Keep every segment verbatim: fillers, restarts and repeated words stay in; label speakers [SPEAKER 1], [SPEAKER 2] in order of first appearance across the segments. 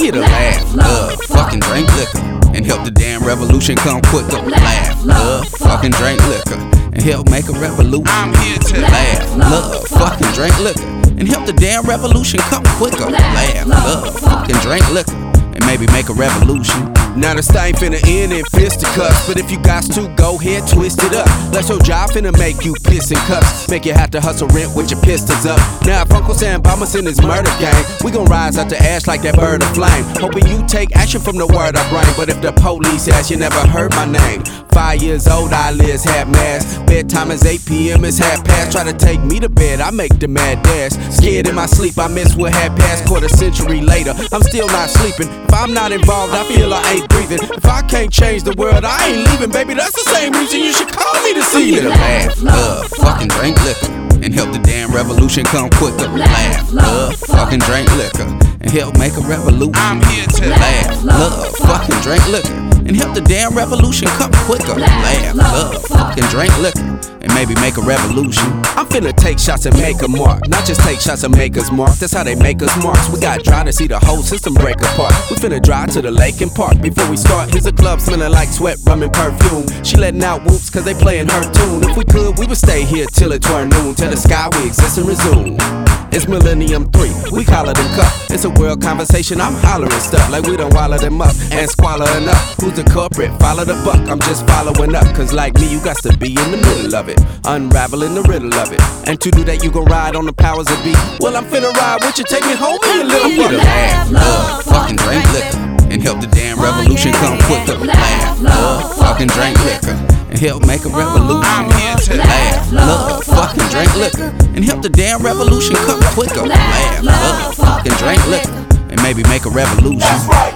[SPEAKER 1] here to laugh, love, fucking drink liquor, and help the damn revolution come quicker. Laugh, love, fucking drink liquor, and help make a revolution. I'm here to laugh, love, fucking drink liquor, and help the damn revolution come quicker. Laugh, love, fucking drink liquor, and maybe make a revolution.
[SPEAKER 2] Now this thing finna end in fisticuffs, but if you got to, go ahead, twist it up. Let your job finna make you piss in cuffs, make you have to hustle rent with your pistols up. Now if Uncle Sam Bama's in his murder game, we gon' rise out the ash like that bird of flame, hoping you take action from the word I bring. But if the police ask, you never heard my name. Five years old, eyelids half mask, bedtime is eight p m, it's half past. Try to take me to bed, I make the mad dash. Scared in my sleep, I miss what had passed. Quarter century later, I'm still not sleeping. If I'm not involved, I feel I ain't breathing. If I can't change the world, I ain't leaving, baby. That's the same reason you should call me this evening.
[SPEAKER 1] I'm here to laugh, love, fucking drink liquor, and help the damn revolution come quicker. Laugh, love, fucking drink liquor, and help make a revolution. I'm here to laugh, love, fucking drink liquor, and help the damn revolution come quicker. Laugh, love, fucking drink liquor, and maybe make a revolution.
[SPEAKER 2] I'm finna take shots and make a mark, not just take shots and make us mark. That's how they make us marks. We got dry to see the whole system break apart. We finna drive to the lake and park. Before we start, here's a club smelling like sweat, rum and perfume. She letting out whoops cause they playing her tune. If we could, we would stay here till it turned noon. Tell the sky we exist and resume. It's Millennium three, we call it them cup. It's a world conversation, I'm hollering stuff like we done wallow them up and squalor enough. Who's the culprit? Follow the buck, I'm just following up. Cause like me, you got to be in the middle of it, unraveling the riddle of it. And to do that, you gon' ride on the powers of be. Well, I'm finna ride with you, take me home in a little
[SPEAKER 1] bit. I'm here to laugh, love, fucking drink liquor, and help the damn revolution come quicker. Laugh, love, fucking drink liquor, and help make a revolution. I'm here to laugh, love, fucking drink liquor, and help the damn revolution come quicker. Laugh, love, fucking drink liquor, and maybe make a revolution.
[SPEAKER 3] That's right.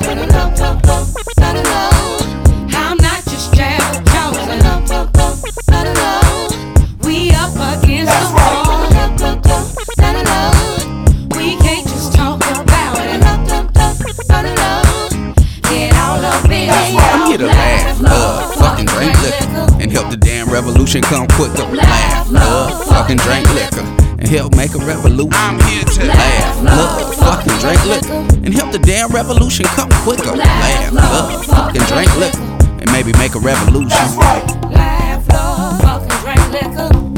[SPEAKER 3] I'm not just Gerald Jones. We up against the wall. We can't just talk about it. Get all up in it.
[SPEAKER 1] I'm here to laugh, love, fucking drink liquor, and help the damn revolution come quicker. Laugh, love, fucking drink liquor, and help make a revolution. I'm here to laugh, love, fucking drink liquor, and help the damn revolution come quicker. Laugh, love, fucking drink liquor, and maybe make a revolution.
[SPEAKER 3] Laugh, love, fucking drink liquor.